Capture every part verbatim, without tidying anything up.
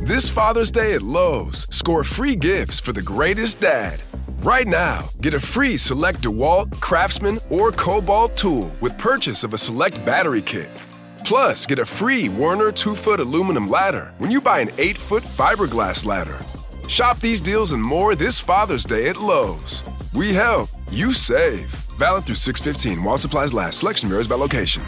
This Father's Day at Lowe's, score free gifts for the greatest dad. Right now, get a free select DeWalt, Craftsman, or Cobalt tool with purchase of a select battery kit. Plus, get a free Werner two-foot aluminum ladder when you buy an eight-foot fiberglass ladder. Shop these deals and more this Father's Day at Lowe's. We help, you save. Valid through six fifteen while supplies last. Selection varies by location.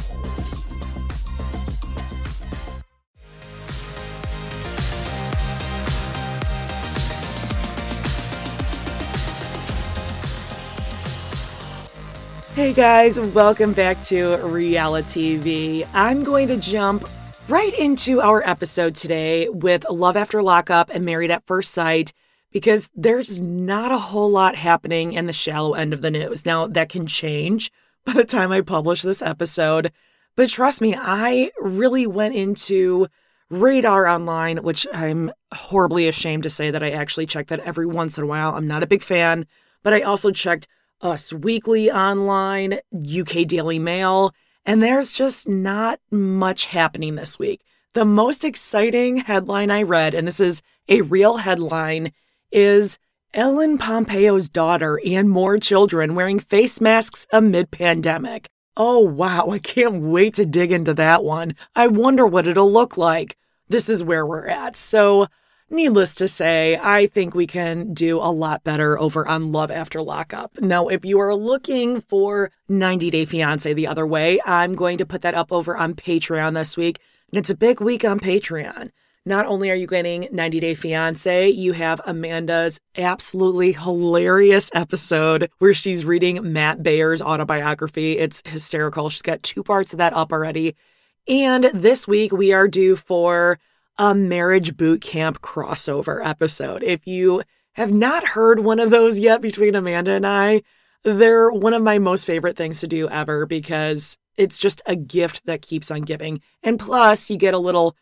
Hey guys, welcome back to Reality T V. I'm going to jump right into our episode today with Love After Lockup and Married at First Sight because there's not a whole lot happening in the shallow end of the news. Now, that can change by the time I publish this episode, but trust me, I really went into Radar Online, which I'm horribly ashamed to say that I actually check that every once in a while. I'm not a big fan, but I also checked Us Weekly Online, U K Daily Mail, and there's just not much happening this week. The most exciting headline I read, and this is a real headline, is Ellen Pompeo's daughter and more children wearing face masks amid pandemic. Oh wow, I can't wait to dig into that one. I wonder what it'll look like. This is where we're at. So, needless to say, I think we can do a lot better over on Love After Lockup. Now, if you are looking for ninety Day Fiancé the other way, I'm going to put that up over on Patreon this week. And it's a big week on Patreon. Not only are you getting ninety Day Fiancé, you have Amanda's absolutely hilarious episode where she's reading Matt Bayer's autobiography. It's hysterical. She's got two parts of that up already. And this week we are due for a marriage boot camp crossover episode. If you have not heard one of those yet between Amanda and I, they're one of my most favorite things to do ever because it's just a gift that keeps on giving. And plus, you get a little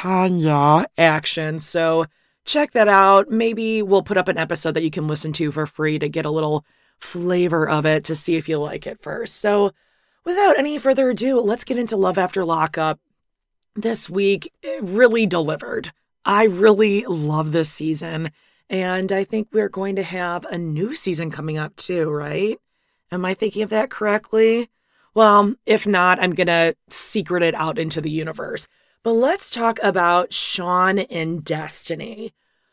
Tanya action. So check that out. Maybe we'll put up an episode that you can listen to for free to get a little flavor of it to see if you like it first. So without any further ado, let's get into Love After Lockup. This week, it really delivered. I really love this season, and I think we're going to have a new season coming up too, right? Am I thinking of that correctly? Well, if not, I'm going to secret it out into the universe. But let's talk about Sean and Destiny.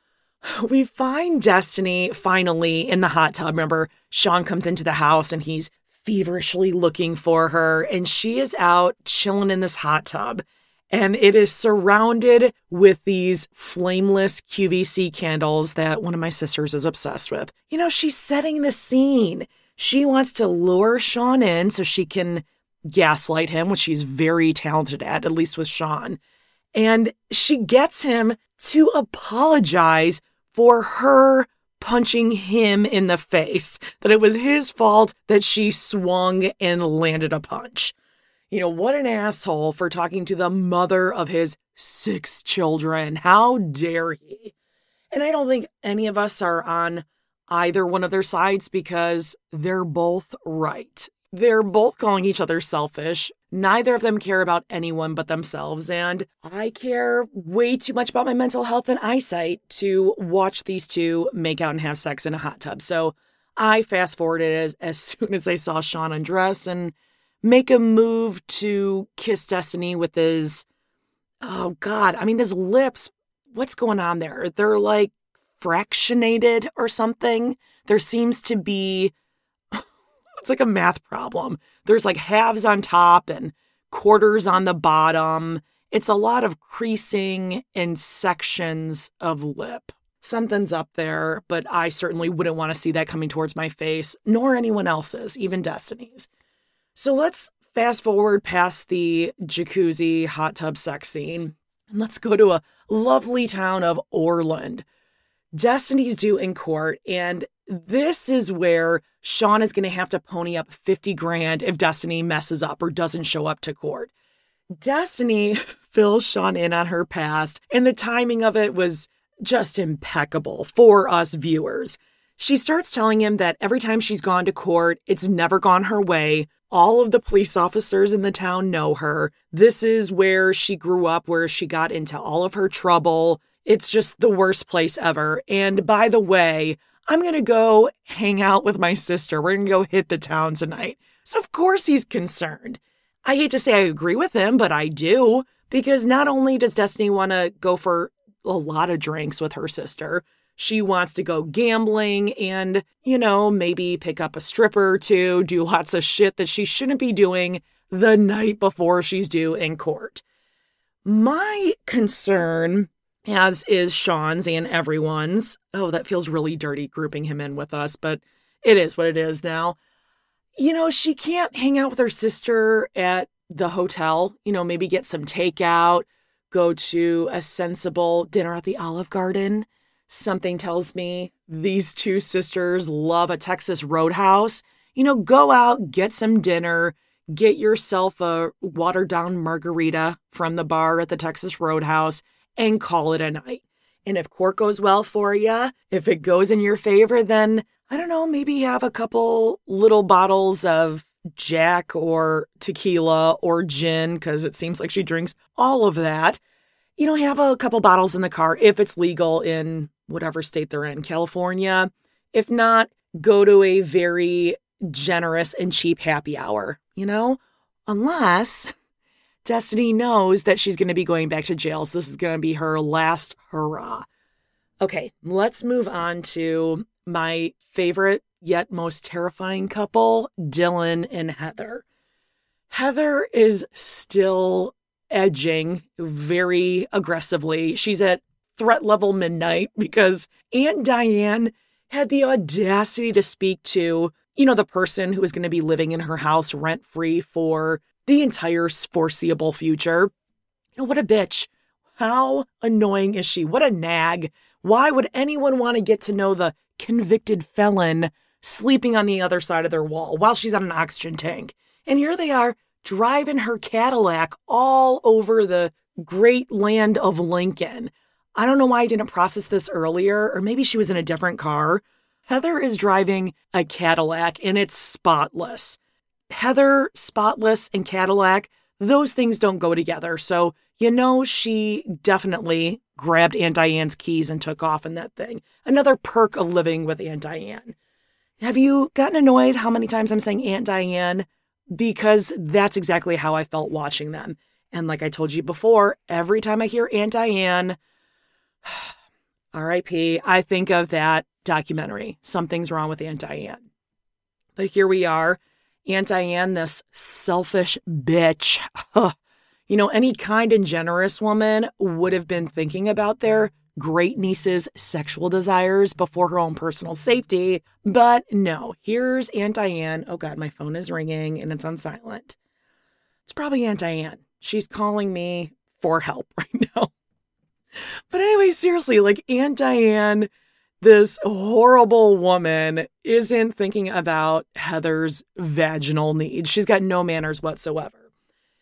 We find Destiny finally in the hot tub. Remember, Sean comes into the house and he's feverishly looking for her, and she is out chilling in this hot tub. And it is surrounded with these flameless Q V C candles that one of my sisters is obsessed with. You know, she's setting the scene. She wants to lure Sean in so she can gaslight him, which she's very talented at, at least with Sean. And she gets him to apologize for her punching him in the face, that it was his fault that she swung and landed a punch. You know, what an asshole for talking to the mother of his six children. How dare he? And I don't think any of us are on either one of their sides because they're both right. They're both calling each other selfish. Neither of them care about anyone but themselves. And I care way too much about my mental health and eyesight to watch these two make out and have sex in a hot tub. So I fast forwarded as, as soon as I saw Sean undress and make a move to kiss Destiny with his, oh God, I mean, his lips, what's going on there? They're like fractionated or something. There seems to be, it's like a math problem. There's like halves on top and quarters on the bottom. It's a lot of creasing and sections of lip. Something's up there, but I certainly wouldn't want to see that coming towards my face, nor anyone else's, even Destiny's. So let's fast forward past the jacuzzi hot tub sex scene and let's go to a lovely town of Orland. Destiny's due in court, and this is where Sean is going to have to pony up fifty grand if Destiny messes up or doesn't show up to court. Destiny fills Sean in on her past, and the timing of it was just impeccable for us viewers. She starts telling him that every time she's gone to court, it's never gone her way. All of the police officers in the town know her. This is where she grew up, where she got into all of her trouble. It's just the worst place ever. And by the way, I'm going to go hang out with my sister. We're going to go hit the town tonight. So of course he's concerned. I hate to say I agree with him, but I do. Because not only does Destiny want to go for a lot of drinks with her sister, she wants to go gambling and, you know, maybe pick up a stripper or two, do lots of shit that she shouldn't be doing the night before she's due in court. My concern, as is Sean's and everyone's, oh, that feels really dirty grouping him in with us, but it is what it is now. You know, she can't hang out with her sister at the hotel, you know, maybe get some takeout, go to a sensible dinner at the Olive Garden. Something tells me these two sisters love a Texas Roadhouse. You know, go out, get some dinner, get yourself a watered down margarita from the bar at the Texas Roadhouse and call it a night. And if court goes well for you, if it goes in your favor, then I don't know, maybe have a couple little bottles of Jack or tequila or gin, because it seems like she drinks all of that. You know, have a couple bottles in the car if it's legal in whatever state they're in, California. If not, go to a very generous and cheap happy hour, you know, unless Destiny knows that she's going to be going back to jail. So this is going to be her last hurrah. Okay, let's move on to my favorite yet most terrifying couple, Dylan and Heather. Heather is still edging very aggressively. She's at threat level midnight because Aunt Diane had the audacity to speak to, you know, the person who is going to be living in her house rent-free for the entire foreseeable future. You know, what a bitch. How annoying is she? What a nag. Why would anyone want to get to know the convicted felon sleeping on the other side of their wall while she's on an oxygen tank? And here they are driving her Cadillac all over the great land of Lincoln. I don't know why I didn't process this earlier, or maybe she was in a different car. Heather is driving a Cadillac and it's spotless. Heather, spotless, and Cadillac, those things don't go together. So, you know, she definitely grabbed Aunt Diane's keys and took off in that thing. Another perk of living with Aunt Diane. Have you gotten annoyed how many times I'm saying Aunt Diane? Because that's exactly how I felt watching them. And like I told you before, every time I hear Aunt Diane, R I P, I think of that documentary, Something's Wrong with Aunt Diane. But here we are, Aunt Diane, this selfish bitch. You know, any kind and generous woman would have been thinking about their great niece's sexual desires before her own personal safety. But no, here's Aunt Diane. Oh God, my phone is ringing and it's on silent. It's probably Aunt Diane. She's calling me for help right now. But anyway, seriously, like Aunt Diane, this horrible woman, isn't thinking about Heather's vaginal needs. She's got no manners whatsoever.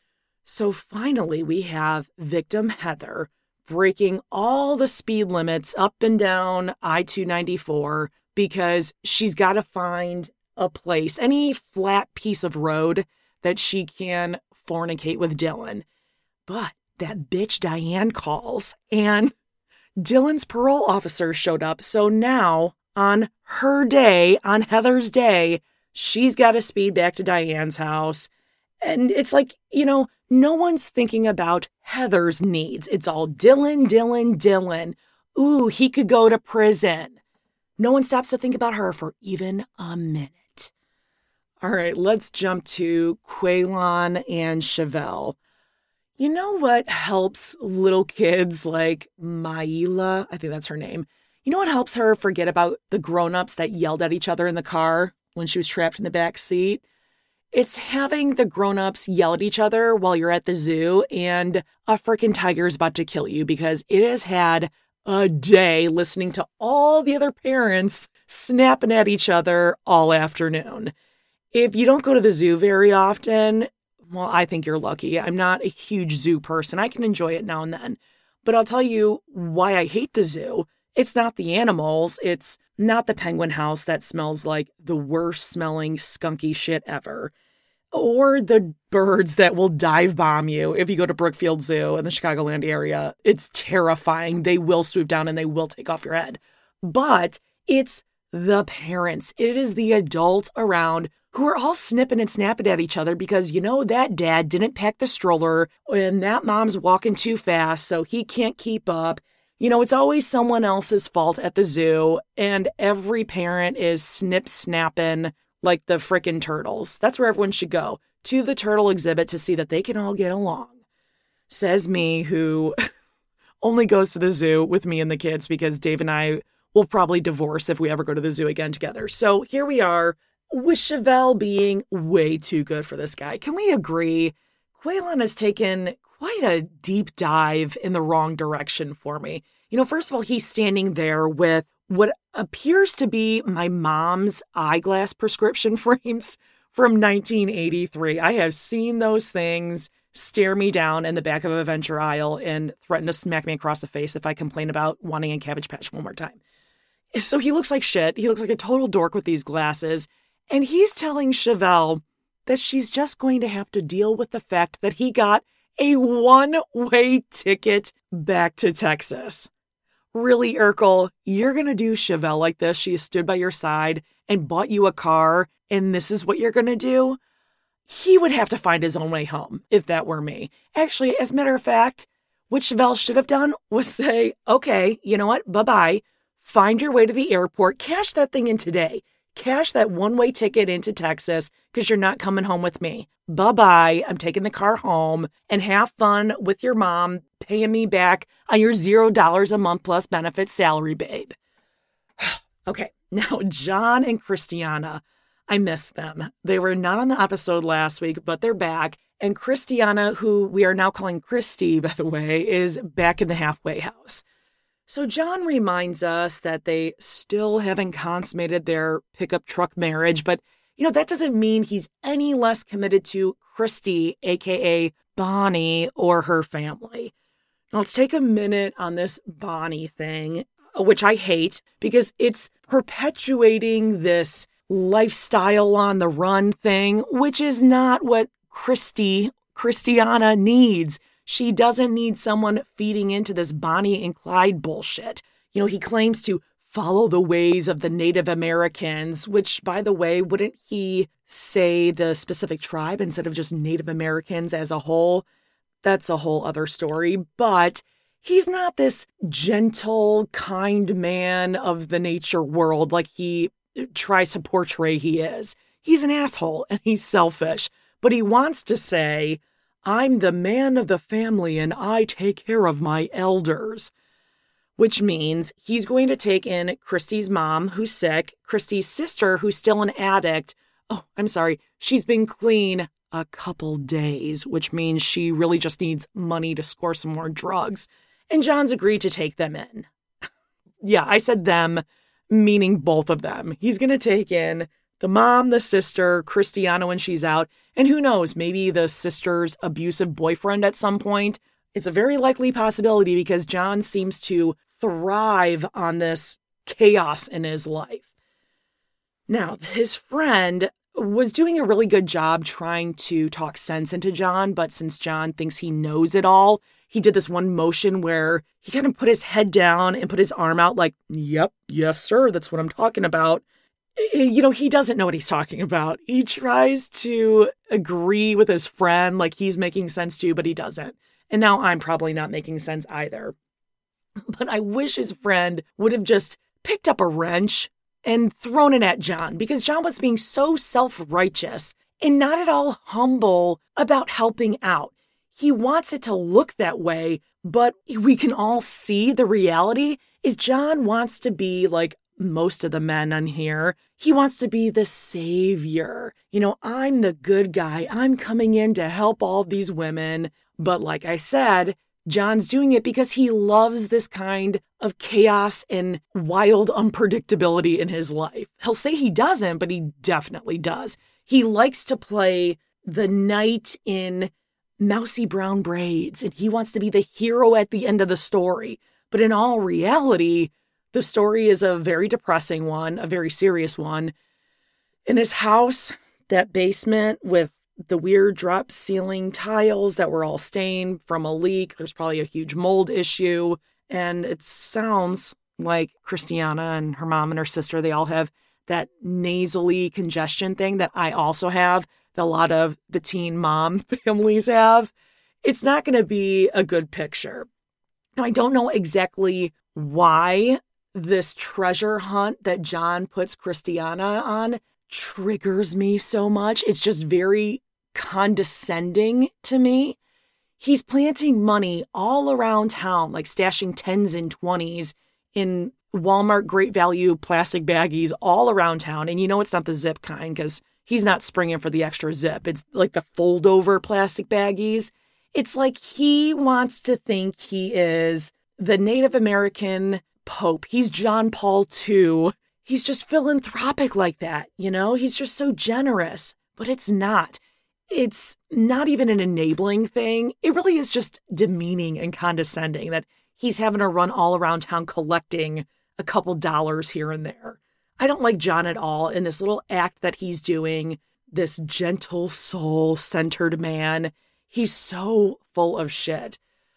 So finally, we have victim Heather breaking all the speed limits up and down I two ninety-four because she's got to find a place, any flat piece of road that she can fornicate with Dylan. But that bitch Diane calls and Dylan's parole officer showed up. So now on her day, on Heather's day, she's got to speed back to Diane's house. And it's like, you know, no one's thinking about Heather's needs. It's all Dylan, Dylan, Dylan. Ooh, he could go to prison. No one stops to think about her for even a minute. All right, let's jump to Quaylon and Chevelle. You know what helps little kids like Maila, I think that's her name. You know what helps her forget about the grown-ups that yelled at each other in the car when she was trapped in the back seat? It's having the grown-ups yell at each other while you're at the zoo and a freaking tiger is about to kill you because it has had a day listening to all the other parents snapping at each other all afternoon. If you don't go to the zoo very often, well, I think you're lucky. I'm not a huge zoo person. I can enjoy it now and then. But I'll tell you why I hate the zoo. It's not the animals. It's not the penguin house that smells like the worst smelling skunky shit ever. Or the birds that will dive bomb you if you go to Brookfield Zoo in the Chicagoland area. It's terrifying. They will swoop down and they will take off your head. But it's the parents. It is the adults around who are all snipping and snapping at each other because, you know, that dad didn't pack the stroller and that mom's walking too fast, so he can't keep up. You know, it's always someone else's fault at the zoo, and every parent is snip snapping like the frickin' turtles. That's where everyone should go, to the turtle exhibit to see that they can all get along. Says me, who only goes to the zoo with me and the kids because Dave and I will probably divorce if we ever go to the zoo again together. So here we are, with Chevelle being way too good for this guy. Can we agree? Quaylon has taken quite a deep dive in the wrong direction for me. You know, first of all, he's standing there with what appears to be my mom's eyeglass prescription frames from nineteen eighty-three. I have seen those things stare me down in the back of a venture aisle and threaten to smack me across the face if I complain about wanting a Cabbage Patch one more time. So he looks like shit. He looks like a total dork with these glasses. And he's telling Chevelle that she's just going to have to deal with the fact that he got a one-way ticket back to Texas. Really, Urkel, you're going to do Chevelle like this? She stood by your side and bought you a car, and this is what you're going to do? He would have to find his own way home if that were me. Actually, as a matter of fact, what Chevelle should have done was say, okay, you know what? Bye-bye. Find your way to the airport. Cash that thing in today. Cash that one-way ticket into Texas because you're not coming home with me. Bye-bye. I'm taking the car home, and have fun with your mom paying me back on your zero dollars a month plus benefits salary, babe. Okay, now John and Christiana, I miss them. They were not on the episode last week, but they're back. And Christiana, who we are now calling Christy, by the way, is back in the halfway house. So John reminds us that they still haven't consummated their pickup truck marriage, but, you know, that doesn't mean he's any less committed to Christy, a k a. Bonnie, or her family. Now, let's take a minute on this Bonnie thing, which I hate, because it's perpetuating this lifestyle on the run thing, which is not what Christy, Christiana needs. She doesn't need someone feeding into this Bonnie and Clyde bullshit. You know, he claims to follow the ways of the Native Americans, which, by the way, wouldn't he say the specific tribe instead of just Native Americans as a whole? That's a whole other story. But he's not this gentle, kind man of the nature world like he tries to portray he is. He's an asshole and he's selfish, but he wants to say, I'm the man of the family and I take care of my elders. Which means he's going to take in Christy's mom, who's sick, Christy's sister, who's still an addict. Oh, I'm sorry. She's been clean a couple days, which means she really just needs money to score some more drugs. And John's agreed to take them in. Yeah, I said them, meaning both of them. He's going to take in the mom, the sister, Christiana when she's out, and who knows, maybe the sister's abusive boyfriend at some point. It's a very likely possibility because John seems to thrive on this chaos in his life. Now, his friend was doing a really good job trying to talk sense into John, but since John thinks he knows it all, he did this one motion where he kind of put his head down and put his arm out like, yep, yes, sir, that's what I'm talking about. You know, he doesn't know what he's talking about. He tries to agree with his friend like he's making sense too, but he doesn't. And now I'm probably not making sense either. But I wish his friend would have just picked up a wrench and thrown it at John, because John was being so self-righteous and not at all humble about helping out. He wants it to look that way, but we can all see the reality is John wants to be like most of the men on here. He wants to be the savior. You know, I'm the good guy. I'm coming in to help all these women. But like I said, John's doing it because he loves this kind of chaos and wild unpredictability in his life. He'll say he doesn't, but he definitely does. He likes to play the knight in mousy brown braids, and he wants to be the hero at the end of the story. But in all reality, the story is a very depressing one, a very serious one. In his house, that basement with the weird drop ceiling tiles that were all stained from a leak. There's probably a huge mold issue. And it sounds like Christiana and her mom and her sister, they all have that nasally congestion thing that I also have, that a lot of the teen mom families have. It's not going to be a good picture. Now, I don't know exactly why this treasure hunt that John puts Christiana on triggers me so much. It's just very condescending to me. He's planting money all around town, like stashing tens and twenties in Walmart Great Value plastic baggies all around town. And you know it's not the zip kind because he's not springing for the extra zip. It's like the fold-over plastic baggies. It's like he wants to think he is the Native American Pope. He's John Paul the Second. He's just philanthropic like that, you know? He's just so generous. But it's not. It's not even an enabling thing. It really is just demeaning and condescending that he's having to run all around town collecting a couple dollars here and there. I don't like John at all in this little act that he's doing, this gentle soul-centered man. He's so full of shit.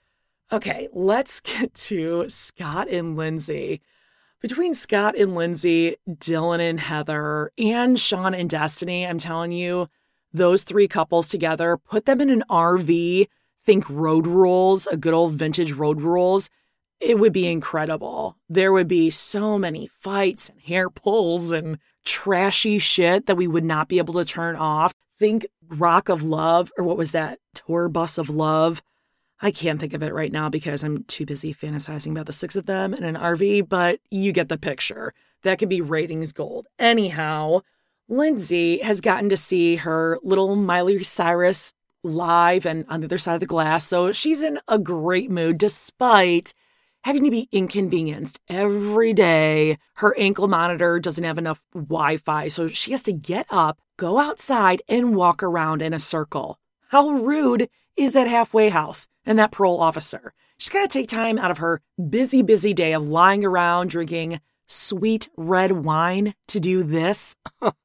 Okay, let's get to Scott and Lindsay. Between Scott and Lindsay, Dylan and Heather, and Sean and Destiny, I'm telling you, those three couples together, put them in an R V, think Road Rules, a good old vintage Road Rules, it would be incredible. There would be so many fights and hair pulls and trashy shit that we would not be able to turn off. Think Rock of Love, or what was that? Tour Bus of Love. I can't think of it right now because I'm too busy fantasizing about the six of them in an R V, but you get the picture. That could be ratings gold. Anyhow, Lindsay has gotten to see her little Miley Cyrus live and on the other side of the glass, so she's in a great mood despite having to be inconvenienced every day. Her ankle monitor doesn't have enough Wi-Fi, so she has to get up, go outside, and walk around in a circle. How rude is that halfway house and that parole officer? She's got to take time out of her busy, busy day of lying around drinking sweet red wine to do this.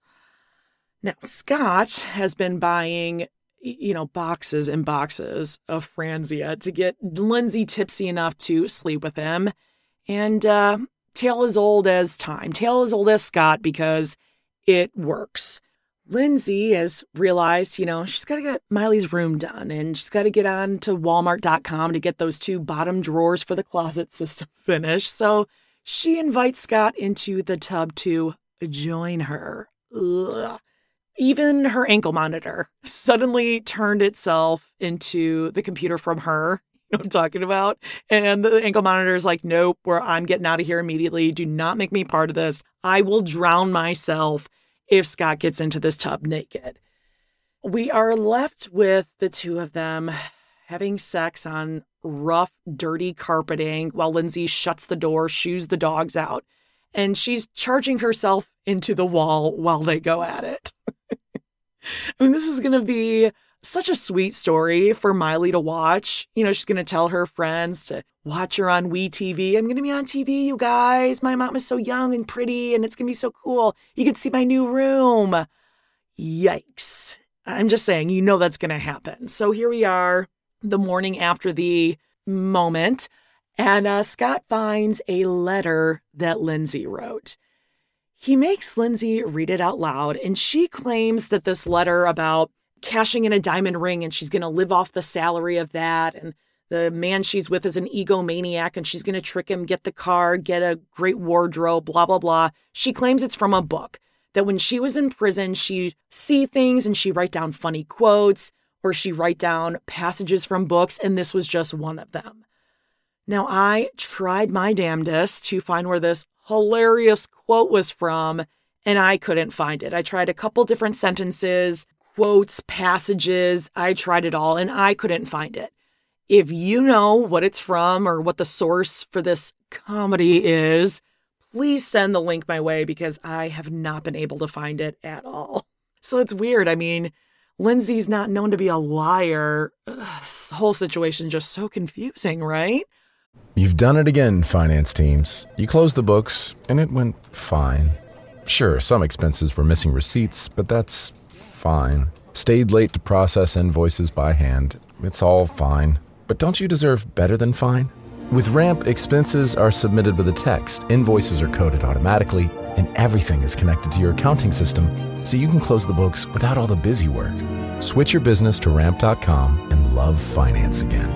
Now, Scott has been buying, you know, boxes and boxes of Franzia to get Lindsay tipsy enough to sleep with him. And uh, tale as old as time, tale as old as Scott, because it works. Lindsay has realized, you know, she's got to get Miley's room done, and she's got to get on to walmart dot com to get those two bottom drawers for the closet system finished. So she invites Scott into the tub to join her. Ugh. Even her ankle monitor suddenly turned itself into the computer from her. You know what I'm talking about? And the ankle monitor is like, nope, where I'm getting out of here immediately. Do not make me part of this. I will drown myself if Scott gets into this tub naked. We are left with the two of them having sex on rough, dirty carpeting while Lindsay shuts the door, shoos the dogs out, and she's charging herself into the wall while they go at it. I mean, this is going to be such a sweet story for Miley to watch. You know, she's going to tell her friends to watch her on Wee T V. I'm going to be on T V, you guys. My mom is so young and pretty, and it's going to be so cool. You can see my new room. Yikes. I'm just saying, you know that's going to happen. So here we are, the morning after the moment, and uh, Scott finds a letter that Lindsay wrote. He makes Lindsay read it out loud, and she claims that this letter about cashing in a diamond ring and she's going to live off the salary of that, and the man she's with is an egomaniac and she's going to trick him, get the car, get a great wardrobe, blah, blah, blah. She claims it's from a book, that when she was in prison, she'd see things and she'd write down funny quotes or she'd write down passages from books, and this was just one of them. Now, I tried my damnedest to find where this hilarious quote was from, and I couldn't find it. I tried a couple different sentences, quotes, passages. I tried it all, and I couldn't find it. If you know what it's from or what the source for this comedy is, please send the link my way because I have not been able to find it at all. So it's weird. I mean, Lindsay's not known to be a liar. Ugh, this whole situation is just so confusing, right? You've done it again, finance teams. You closed the books, and it went fine. Sure, some expenses were missing receipts, but that's fine. Stayed late to process invoices by hand. It's all fine. But don't you deserve better than fine? With Ramp, expenses are submitted with a text, invoices are coded automatically, and everything is connected to your accounting system so you can close the books without all the busy work. Switch your business to ramp dot com and love finance again.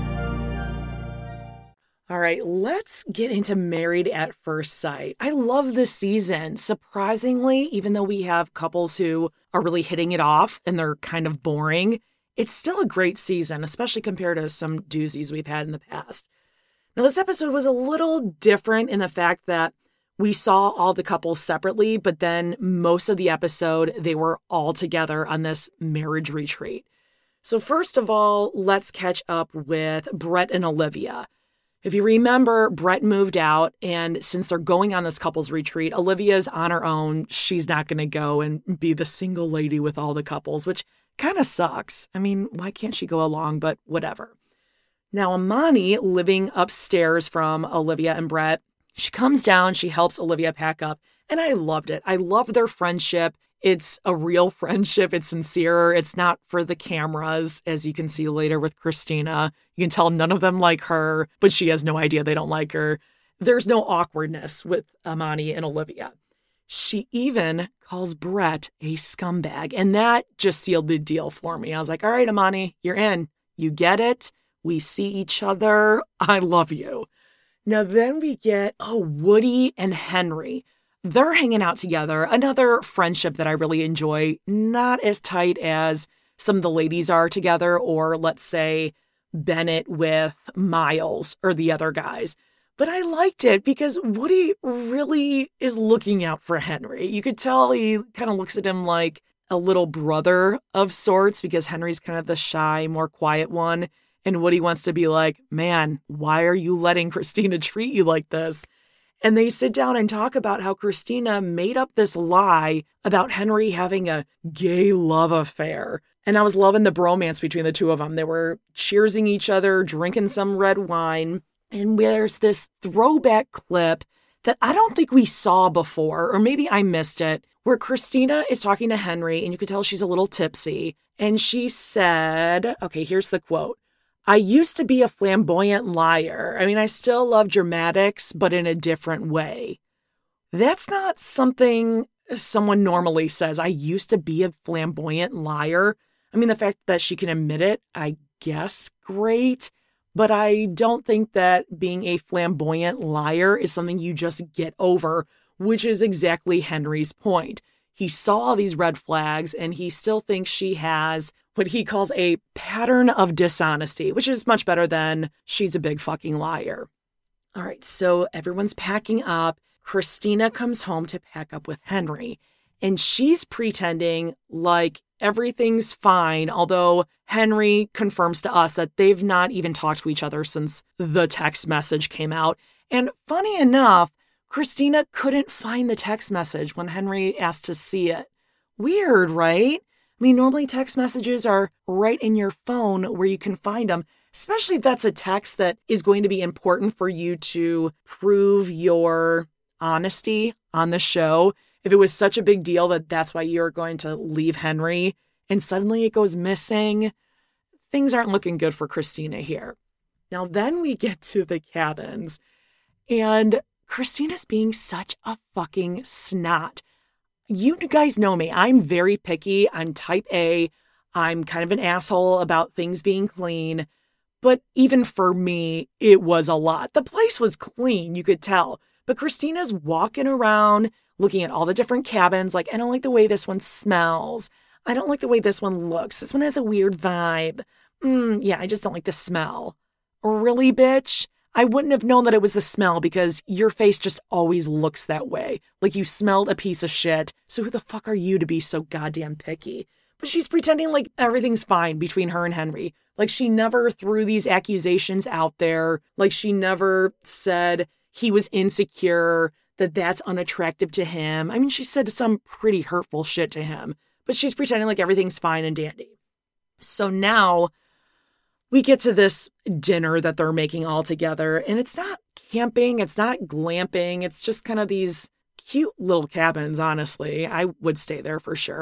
All right, let's get into Married at First Sight. I love this season. Surprisingly, even though we have couples who are really hitting it off and they're kind of boring, it's still a great season, especially compared to some doozies we've had in the past. Now, this episode was a little different in the fact that we saw all the couples separately, but then most of the episode, they were all together on this marriage retreat. So first of all, let's catch up with Brett and Olivia. If you remember, Brett moved out, and since they're going on this couples retreat, Olivia's on her own. She's not going to go and be the single lady with all the couples, which kind of sucks. I mean, why can't she go along? But whatever. Now, Amani, living upstairs from Olivia and Brett, she comes down, she helps Olivia pack up, and I loved it. I love their friendship. It's a real friendship. It's sincere. It's not for the cameras, as you can see later with Christina. You can tell none of them like her, but she has no idea they don't like her. There's no awkwardness with Amani and Olivia. She even calls Brett a scumbag, and that just sealed the deal for me. I was like, all right, Amani, you're in. You get it. We see each other. I love you. Now then we get, oh, Woody and Henry. They're hanging out together. Another friendship that I really enjoy. Not as tight as some of the ladies are together, or let's say Bennett with Miles or the other guys. But I liked it because Woody really is looking out for Henry. You could tell he kind of looks at him like a little brother of sorts, because Henry's kind of the shy, more quiet one. And Woody wants to be like, man, why are you letting Christina treat you like this? And they sit down and talk about how Christina made up this lie about Henry having a gay love affair. And I was loving the bromance between the two of them. They were cheersing each other, drinking some red wine. And there's this throwback clip that I don't think we saw before, or maybe I missed it, where Christina is talking to Henry, and you could tell she's a little tipsy. And she said, okay, here's the quote. I used to be a flamboyant liar. I mean, I still love dramatics, but in a different way. That's not something someone normally says. I used to be a flamboyant liar. I mean, the fact that she can admit it, I guess, great. But I don't think that being a flamboyant liar is something you just get over, which is exactly Henry's point. He saw these red flags, and he still thinks she has what he calls a pattern of dishonesty, which is much better than she's a big fucking liar. All right, so everyone's packing up. Christina comes home to pack up with Henry, and she's pretending like everything's fine, although Henry confirms to us that they've not even talked to each other since the text message came out. And funny enough, Christina couldn't find the text message when Henry asked to see it. Weird, right? I mean, normally text messages are right in your phone where you can find them, especially if that's a text that is going to be important for you to prove your honesty on the show. If it was such a big deal that that's why you're going to leave Henry and suddenly it goes missing, things aren't looking good for Christina here. Now, then we get to the cabins, and Christina's being such a fucking snot. You guys know me. I'm very picky. I'm type A. I'm kind of an asshole about things being clean. But even for me, it was a lot. The place was clean, you could tell. But Christina's walking around, looking at all the different cabins, like, I don't like the way this one smells. I don't like the way this one looks. This one has a weird vibe. Mm, yeah, I just don't like the smell. Really, bitch? I wouldn't have known that it was the smell because your face just always looks that way. Like you smelled a piece of shit. So who the fuck are you to be so goddamn picky? But she's pretending like everything's fine between her and Henry. Like she never threw these accusations out there. Like she never said he was insecure, that that's unattractive to him. I mean, she said some pretty hurtful shit to him, but she's pretending like everything's fine and dandy. So now we get to this dinner that they're making all together, and it's not camping, it's not glamping, it's just kind of these cute little cabins, honestly. I would stay there for sure,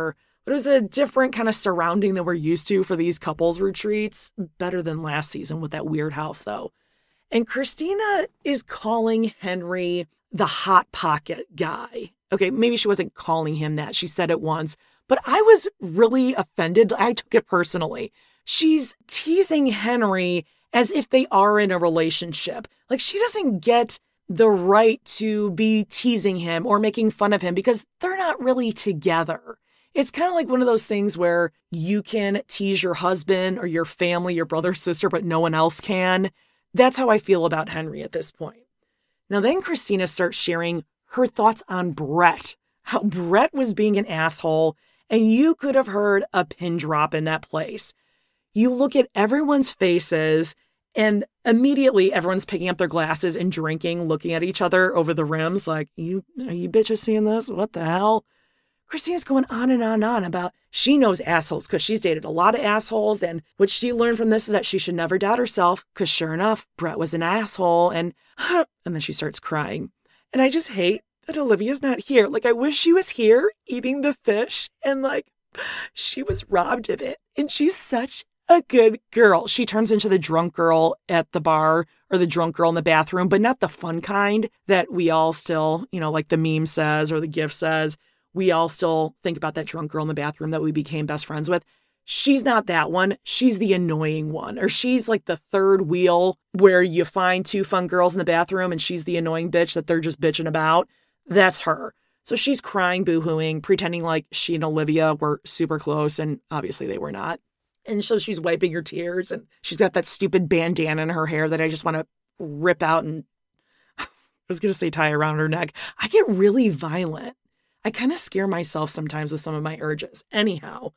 But it was a different kind of surrounding than we're used to for these couples retreats. Better than last season with that weird house, though. And Christina is calling Henry the Hot Pocket guy. Okay, maybe she wasn't calling him that. She said it once. But I was really offended. I took it personally. She's teasing Henry as if they are in a relationship. Like, she doesn't get the right to be teasing him or making fun of him because they're not really together. It's kind of like one of those things where you can tease your husband or your family, your brother, sister, but no one else can. That's how I feel about Henry at this point. Now then Christina starts sharing her thoughts on Brett, how Brett was being an asshole, and you could have heard a pin drop in that place. You look at everyone's faces and immediately everyone's picking up their glasses and drinking, looking at each other over the rims like, you, are you bitches seeing this? What the hell? Christina's going on and on and on about she knows assholes because she's dated a lot of assholes. And what she learned from this is that she should never doubt herself because sure enough, Brett was an asshole. And, and then she starts crying. And I just hate that Olivia's not here. Like, I wish she was here eating the fish and like she was robbed of it. And she's such a good girl. She turns into the drunk girl at the bar or the drunk girl in the bathroom, but not the fun kind that we all still, you know, like the meme says or the gif says, we all still think about that drunk girl in the bathroom that we became best friends with. She's not that one. She's the annoying one. Or she's like the third wheel where you find two fun girls in the bathroom and she's the annoying bitch that they're just bitching about. That's her. So she's crying, boo-hooing, pretending like she and Olivia were super close, and obviously they were not. And so she's wiping her tears, and she's got that stupid bandana in her hair that I just want to rip out and I was going to say tie around her neck. I get really violent. I kind of scare myself sometimes with some of my urges. Anyhow,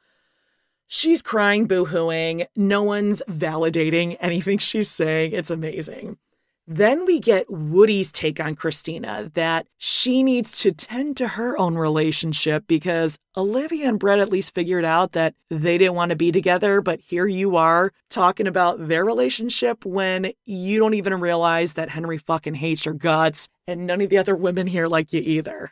she's crying, boo-hooing. No one's validating anything she's saying. It's amazing. Then we get Woody's take on Christina that she needs to tend to her own relationship because Olivia and Brett at least figured out that they didn't want to be together. But here you are talking about their relationship when you don't even realize that Henry fucking hates your guts and none of the other women here like you either.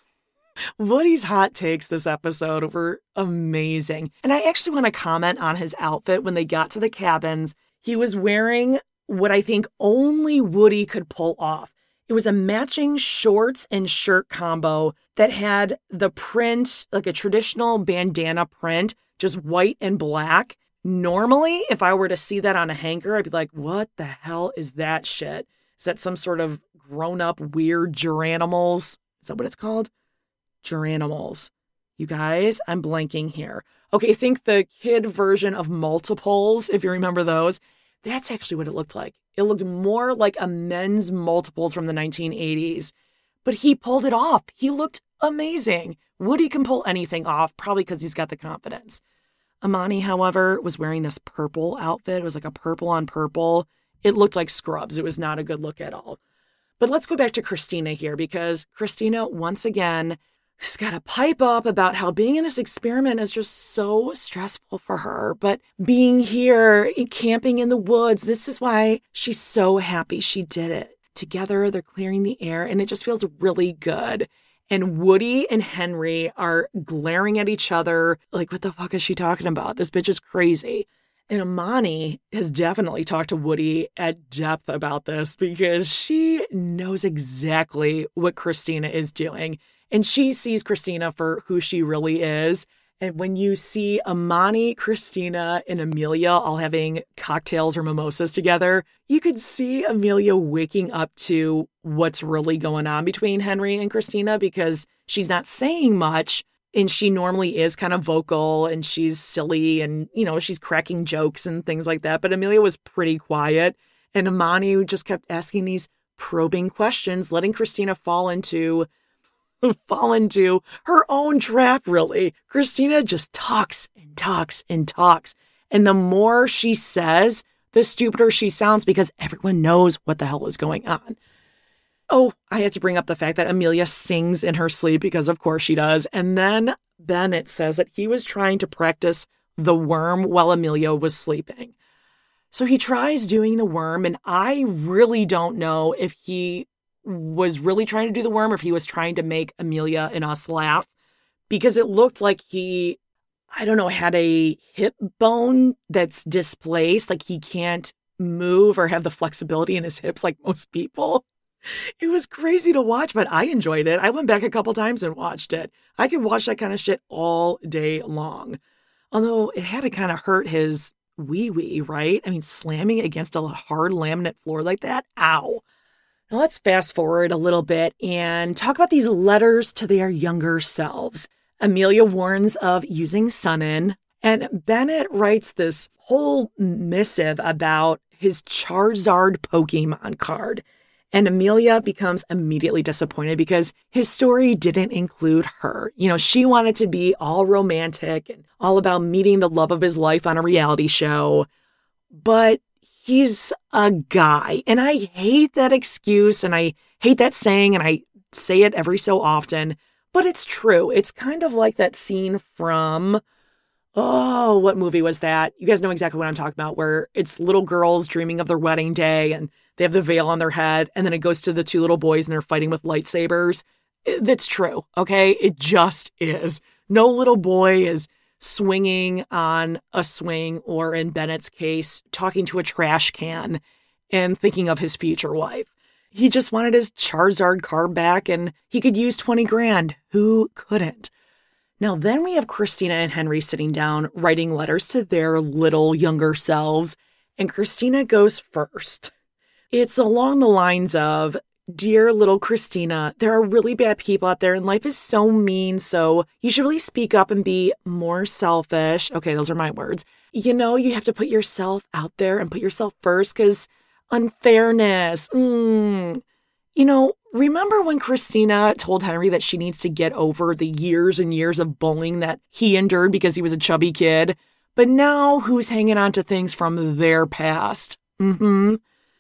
Woody's hot takes this episode were amazing. And I actually want to comment on his outfit when they got to the cabins. He was wearing what I think only Woody could pull off. It was a matching shorts and shirt combo that had the print, like a traditional bandana print, just white and black. Normally, if I were to see that on a hanger, I'd be like, what the hell is that shit? Is that some sort of grown-up weird Geranimals? Is that what it's called? Geranimals. You guys, I'm blanking here. Okay, think the kid version of Multiples, if you remember those. That's actually what it looked like. It looked more like a men's Multiples from the nineteen eighties. But he pulled it off. He looked amazing. Woody can pull anything off, probably because he's got the confidence. Amani, however, was wearing this purple outfit. It was like a purple on purple. It looked like Scrubs. It was not a good look at all. But let's go back to Christina here because Christina, once again, has got to pipe up about how being in this experiment is just so stressful for her. But being here, camping in the woods, this is why she's so happy she did it. Together, they're clearing the air, and it just feels really good. And Woody and Henry are glaring at each other like, what the fuck is she talking about? This bitch is crazy. And Amani has definitely talked to Woody at depth about this because she knows exactly what Christina is doing. And she sees Christina for who she really is. And when you see Amani, Christina, and Amelia all having cocktails or mimosas together, you could see Amelia waking up to what's really going on between Henry and Christina because she's not saying much. And she normally is kind of vocal and she's silly and, you know, she's cracking jokes and things like that. But Amelia was pretty quiet. And Amani just kept asking these probing questions, letting Christina fall into fall into her own trap, really. Christina just talks and talks and talks. And the more she says, the stupider she sounds because everyone knows what the hell is going on. Oh, I had to bring up the fact that Amelia sings in her sleep because of course she does. And then Bennett says that he was trying to practice the worm while Amelia was sleeping. So he tries doing the worm, and I really don't know if he was really trying to do the worm or if he was trying to make Amelia and us laugh because it looked like he I don't know, had a hip bone that's displaced, like he can't move or have the flexibility in his hips like most people. It was crazy to watch, but I enjoyed it. I went back a couple times and watched it. I could watch that kind of shit all day long. Although it had to kind of hurt his wee-wee, right? I mean, slamming it against a hard laminate floor like that, ow. Now let's fast forward a little bit and talk about these letters to their younger selves. Amelia warns of using Sun-In, and Bennett writes this whole missive about his Charizard Pokemon card. And Amelia becomes immediately disappointed because his story didn't include her. You know, she wanted to be all romantic and all about meeting the love of his life on a reality show. But he's a guy. And I hate that excuse and I hate that saying, and I say it every so often. But it's true. It's kind of like that scene from, oh, what movie was that? You guys know exactly what I'm talking about, where it's little girls dreaming of their wedding day and they have the veil on their head, and then it goes to the two little boys and they're fighting with lightsabers. That's true, okay? It just is. No little boy is swinging on a swing, or in Bennett's case, talking to a trash can and thinking of his future wife. He just wanted his Charizard card back, and he could use twenty grand. Who couldn't? Now, then we have Christina and Henry sitting down, writing letters to their little younger selves, and Christina goes first. It's along the lines of, "Dear little Christina, there are really bad people out there and life is so mean, so you should really speak up and be more selfish." Okay, those are my words. "You know, you have to put yourself out there and put yourself first because unfairness. Mm. You know, remember when Christina told Henry that she needs to get over the years and years of bullying that he endured because he was a chubby kid? But now who's hanging on to things from their past?" Mm-hmm.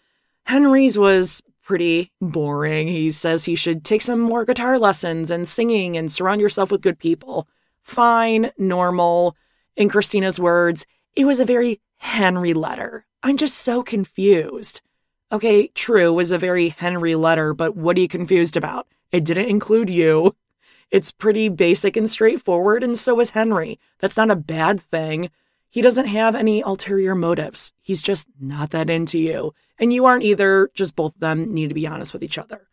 Henry's was pretty boring. He says he should take some more guitar lessons and singing and surround yourself with good people. Fine, normal. In Christina's words, it was a very Henry letter. I'm just so confused. Okay, true, it was a very Henry letter, but what are you confused about? It didn't include you. It's pretty basic and straightforward, and so is Henry. That's not a bad thing. He doesn't have any ulterior motives. He's just not that into you. And you aren't either. Just both of them need to be honest with each other.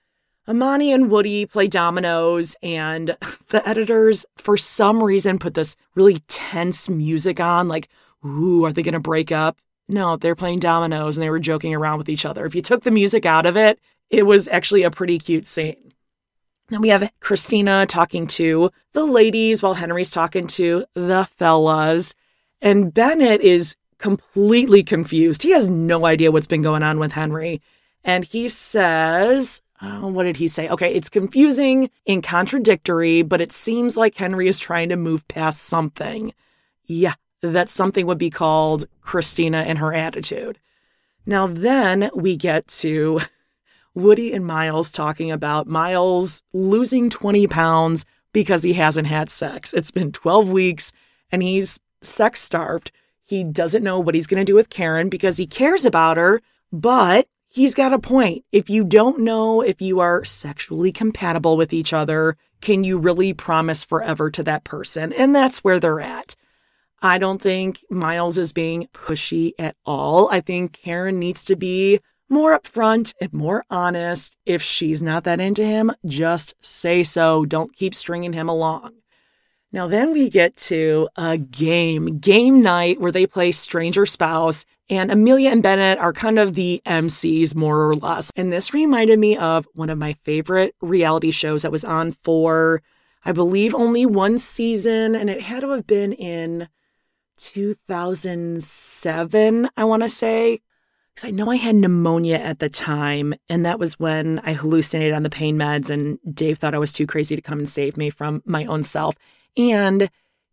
Amani and Woody play dominoes, and the editors, for some reason, put this really tense music on, like, ooh, are they going to break up? No, they're playing dominoes, and they were joking around with each other. If you took the music out of it, it was actually a pretty cute scene. Then we have Christina talking to the ladies while Henry's talking to the fellas. And Bennett is completely confused. He has no idea what's been going on with Henry. And he says, oh, what did he say? Okay, it's confusing and contradictory, but it seems like Henry is trying to move past something. Yeah, that something would be called Christina and her attitude. Now then we get to Woody and Miles talking about Miles losing twenty pounds because he hasn't had sex. It's been twelve weeks and he's sex starved. He doesn't know what he's going to do with Karen because he cares about her, but he's got a point. If you don't know if you are sexually compatible with each other, can you really promise forever to that person? And that's where they're at. I don't think Miles is being pushy at all. I think Karen needs to be more upfront and more honest. If she's not that into him, just say so. Don't keep stringing him along. Now then we get to a game, game night, where they play Stranger Spouse, and Amelia and Bennett are kind of the M Cs, more or less. And this reminded me of one of my favorite reality shows that was on for, I believe, only one season, and it had to have been in two thousand seven, I want to say, because I know I had pneumonia at the time, and that was when I hallucinated on the pain meds, and Dave thought I was too crazy to come and save me from my own self. And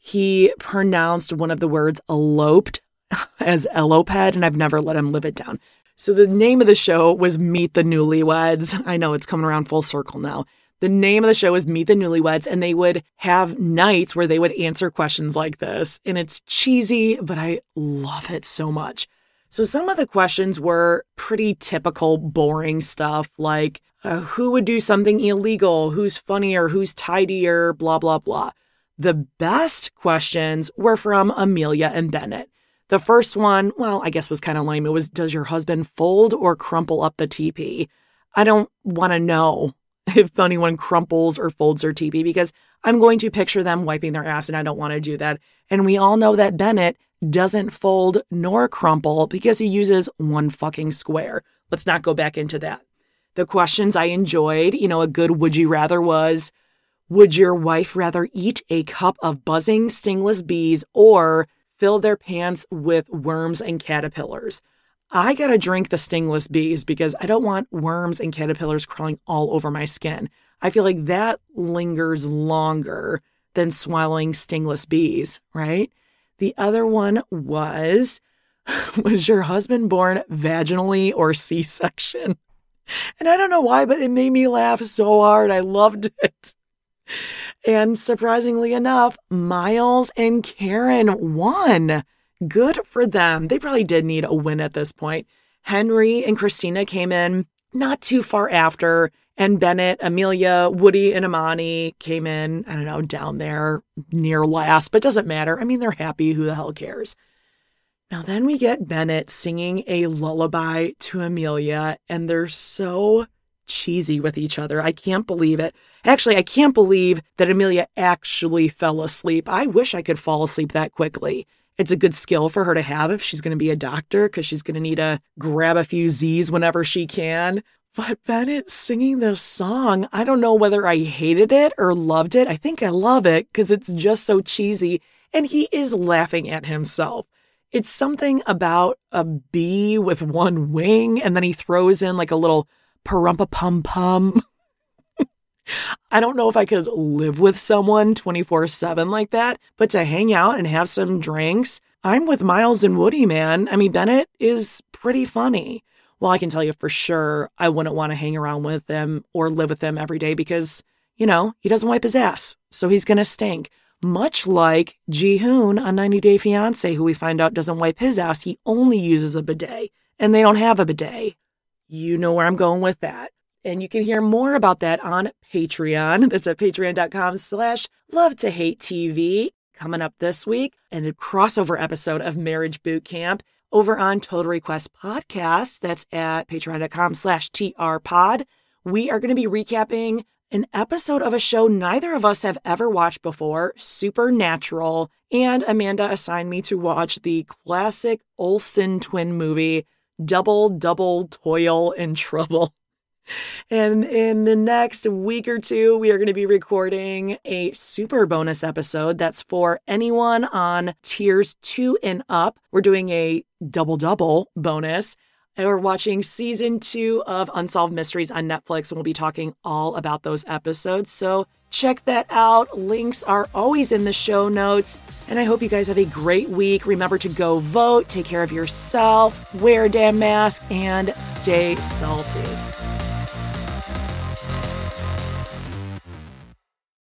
he pronounced one of the words eloped as eloped, and I've never let him live it down. So the name of the show was Meet the Newlyweds. I know it's coming around full circle now. The name of the show is Meet the Newlyweds, and they would have nights where they would answer questions like this. And it's cheesy, but I love it so much. So some of the questions were pretty typical, boring stuff like, uh, who would do something illegal? Who's funnier? Who's tidier? Blah, blah, blah. The best questions were from Amelia and Bennett. The first one, well, I guess was kind of lame. It was, does your husband fold or crumple up the teepee? I don't want to know if anyone crumples or folds their teepee because I'm going to picture them wiping their ass and I don't want to do that. And we all know that Bennett doesn't fold nor crumple because he uses one fucking square. Let's not go back into that. The questions I enjoyed, you know, a good would you rather was, would your wife rather eat a cup of buzzing stingless bees or fill their pants with worms and caterpillars? I gotta drink the stingless bees because I don't want worms and caterpillars crawling all over my skin. I feel like that lingers longer than swallowing stingless bees, right? The other one was, was your husband born vaginally or C-section? And I don't know why, but it made me laugh so hard. I loved it. And surprisingly enough, Miles and Karen won. Good for them. They probably did need a win at this point. Henry and Christina came in not too far after, and Bennett, Amelia, Woody, and Imani came in, I don't know, down there near last, but doesn't matter. I mean, they're happy. Who the hell cares? Now then we get Bennett singing a lullaby to Amelia, and they're so cheesy with each other. I can't believe it. Actually, I can't believe that Amelia actually fell asleep. I wish I could fall asleep that quickly. It's a good skill for her to have if she's going to be a doctor because she's going to need to grab a few Z's whenever she can. But Bennett singing this song, I don't know whether I hated it or loved it. I think I love it because it's just so cheesy. And he is laughing at himself. It's something about a bee with one wing, and then he throws in like a little parumpa-pum-pum. I don't know if I could live with someone twenty-four seven like that, but to hang out and have some drinks, I'm with Miles and Woody, man. I mean, Bennett is pretty funny. Well, I can tell you for sure I wouldn't want to hang around with him or live with him every day because, you know, he doesn't wipe his ass, so he's going to stink. Much like Ji-hoon on ninety day fiancé, who we find out doesn't wipe his ass. He only uses a bidet, and they don't have a bidet. You know where I'm going with that. And you can hear more about that on Patreon. That's at patreon.com slash love to hate TV. Coming up this week, and a crossover episode of Marriage Boot Camp over on Total Request Podcast. That's at patreon.com slash trpod. We are going to be recapping an episode of a show neither of us have ever watched before, Supernatural, and Amanda assigned me to watch the classic Olsen twin movie, Double Double Toil and Trouble. And in the next week or two, we are going to be recording a super bonus episode that's for anyone on tiers two and up. We're doing a double-double bonus. And we're watching season two of Unsolved Mysteries on Netflix, and we'll be talking all about those episodes. So check that out. Links are always in the show notes. And I hope you guys have a great week. Remember to go vote, take care of yourself, wear a damn mask, and stay salty.